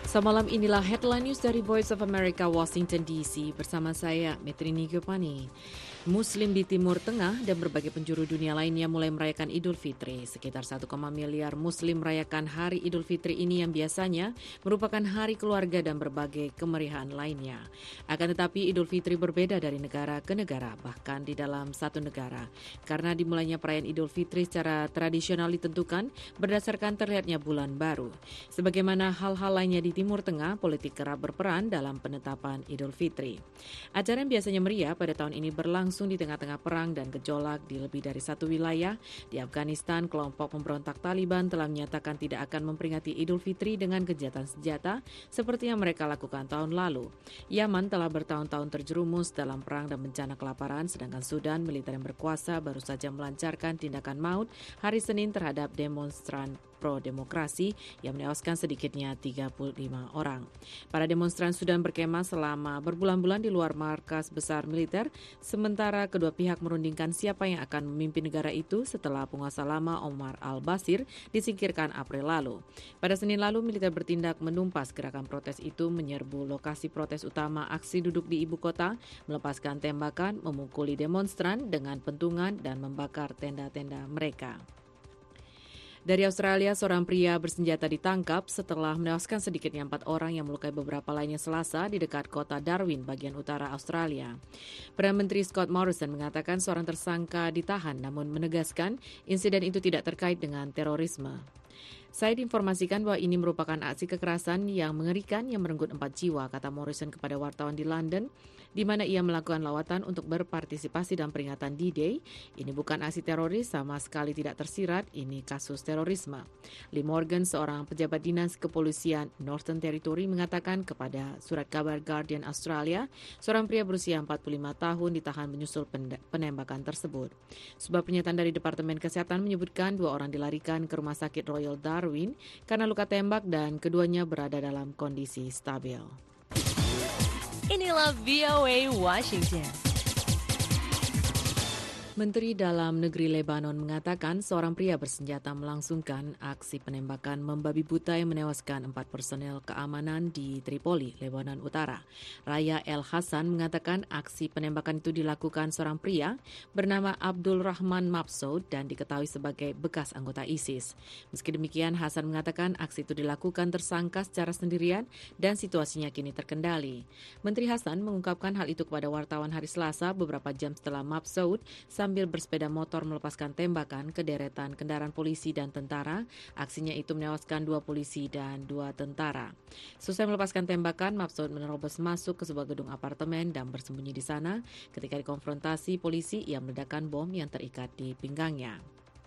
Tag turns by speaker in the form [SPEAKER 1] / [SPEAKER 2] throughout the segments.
[SPEAKER 1] Semalam inilah headline news dari Voice of America Washington DC bersama saya Metrini Giovanni. Muslim di Timur Tengah dan berbagai penjuru dunia lainnya mulai merayakan Idul Fitri. Sekitar 1, miliar Muslim merayakan hari Idul Fitri ini yang biasanya merupakan hari keluarga dan berbagai kemeriahan lainnya. Akan tetapi Idul Fitri berbeda dari negara ke negara, bahkan di dalam satu negara. Karena dimulainya perayaan Idul Fitri secara tradisional ditentukan berdasarkan terlihatnya bulan baru. Sebagaimana hal-hal lainnya di Timur Tengah, politik kerap berperan dalam penetapan Idul Fitri. Acara yang biasanya meriah pada tahun ini berlangsung di tengah-tengah perang dan gejolak di lebih dari satu wilayah. Di Afghanistan, kelompok pemberontak Taliban telah menyatakan tidak akan memperingati Idul Fitri dengan gencatan senjata seperti yang mereka lakukan tahun lalu. Yaman telah bertahun-tahun terjerumus dalam perang dan bencana kelaparan, sedangkan Sudan, militer yang berkuasa, baru saja melancarkan tindakan maut hari Senin terhadap demonstran pro-demokrasi yang menewaskan sedikitnya 35 orang. Para demonstran Sudan berkemah selama berbulan-bulan di luar markas besar militer, sementara kedua pihak merundingkan siapa yang akan memimpin negara itu setelah penguasa lama Omar al-Bashir disingkirkan April lalu. Pada Senin lalu, militer bertindak menumpas gerakan protes itu, menyerbu lokasi protes utama aksi duduk di ibu kota, melepaskan tembakan, memukuli demonstran dengan pentungan, dan membakar tenda-tenda mereka. Dari Australia, seorang pria bersenjata ditangkap setelah menewaskan sedikitnya 4 orang yang melukai beberapa lainnya Selasa di dekat kota Darwin, bagian utara Australia. Perdana Menteri Scott Morrison mengatakan seorang tersangka ditahan, namun menegaskan insiden itu tidak terkait dengan terorisme. Saya diinformasikan bahwa ini merupakan aksi kekerasan yang mengerikan yang merenggut 4 jiwa, kata Morrison kepada wartawan di London, di mana ia melakukan lawatan untuk berpartisipasi dalam peringatan D-Day. Ini bukan aksi teroris, sama sekali tidak tersirat, ini kasus terorisme. Lee Morgan, seorang pejabat dinas kepolisian Northern Territory, mengatakan kepada surat kabar Guardian Australia, seorang pria berusia 45 tahun ditahan menyusul penembakan tersebut. Sebuah pernyataan dari Departemen Kesehatan menyebutkan 2 orang dilarikan ke Rumah Sakit Royal Darwin karena luka tembak dan keduanya berada dalam kondisi stabil.
[SPEAKER 2] Inilah VOA Washington.
[SPEAKER 1] Menteri Dalam Negeri Lebanon mengatakan seorang pria bersenjata melangsungkan aksi penembakan membabi buta yang menewaskan 4 personel keamanan di Tripoli, Lebanon Utara. Raya El Hassan mengatakan aksi penembakan itu dilakukan seorang pria bernama Abdul Rahman Mabsoud dan diketahui sebagai bekas anggota ISIS. Meski demikian, Hassan mengatakan aksi itu dilakukan tersangka secara sendirian dan situasinya kini terkendali. Menteri Hassan mengungkapkan hal itu kepada wartawan hari Selasa beberapa jam setelah Mabsoud sambil bersepeda motor melepaskan tembakan ke deretan kendaraan polisi dan tentara. Aksinya itu menewaskan 2 polisi dan 2 tentara. Selesai melepaskan tembakan, Mabsoud menerobos masuk ke sebuah gedung apartemen dan bersembunyi di sana. Ketika dikonfrontasi polisi, ia meledakkan bom yang terikat di pinggangnya.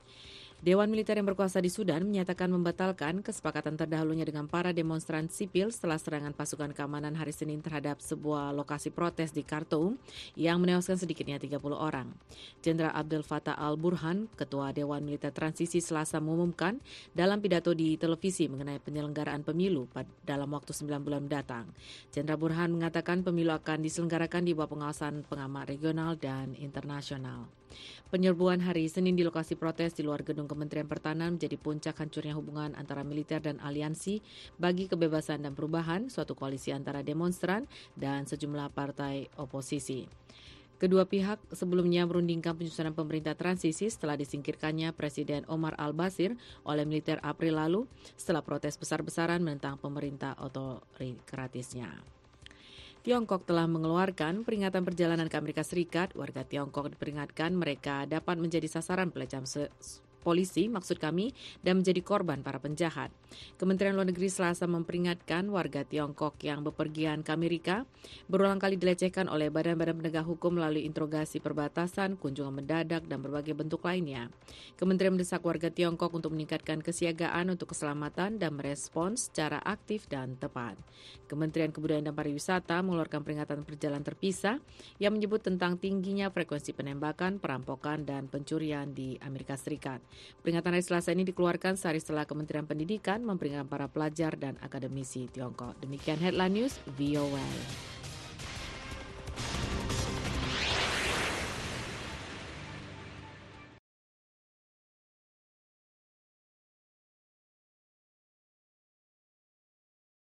[SPEAKER 1] Dewan Militer yang berkuasa di Sudan menyatakan membatalkan kesepakatan terdahulunya dengan para demonstran sipil setelah serangan pasukan keamanan hari Senin terhadap sebuah lokasi protes di Khartoum yang menewaskan sedikitnya 30 orang. Jenderal Abdel Fattah al-Burhan, Ketua Dewan Militer Transisi, Selasa mengumumkan dalam pidato di televisi mengenai penyelenggaraan pemilu dalam waktu 9 bulan mendatang. Jenderal Burhan mengatakan pemilu akan diselenggarakan di bawah pengawasan pengamat regional dan internasional. Penyerbuan hari Senin di lokasi protes di luar gedung Kementerian Pertahanan menjadi puncak hancurnya hubungan antara militer dan aliansi bagi kebebasan dan perubahan, suatu koalisi antara demonstran dan sejumlah partai oposisi. Kedua pihak sebelumnya merundingkan penyusunan pemerintah transisi setelah disingkirkannya Presiden Omar al-Bashir oleh militer April lalu setelah protes besar-besaran menentang pemerintah otoritarisnya. Tiongkok telah mengeluarkan peringatan perjalanan ke Amerika Serikat. Warga Tiongkok diperingatkan mereka dapat menjadi sasaran pelecehan polisi, maksud kami, dan menjadi korban para penjahat. Kementerian Luar Negeri Selasa memperingatkan warga Tiongkok yang bepergian ke Amerika berulang kali dilecehkan oleh badan-badan penegak hukum melalui interogasi perbatasan, kunjungan mendadak, dan berbagai bentuk lainnya. Kementerian mendesak warga Tiongkok untuk meningkatkan kesiagaan untuk keselamatan dan merespons secara aktif dan tepat. Kementerian Kebudayaan dan Pariwisata mengeluarkan peringatan perjalanan terpisah yang menyebut tentang tingginya frekuensi penembakan, perampokan, dan pencurian di Amerika Serikat. Peringatan hari Selasa ini dikeluarkan sehari setelah Kementerian Pendidikan memperingatkan para pelajar dan akademisi Tiongkok. Demikian headline news VOA.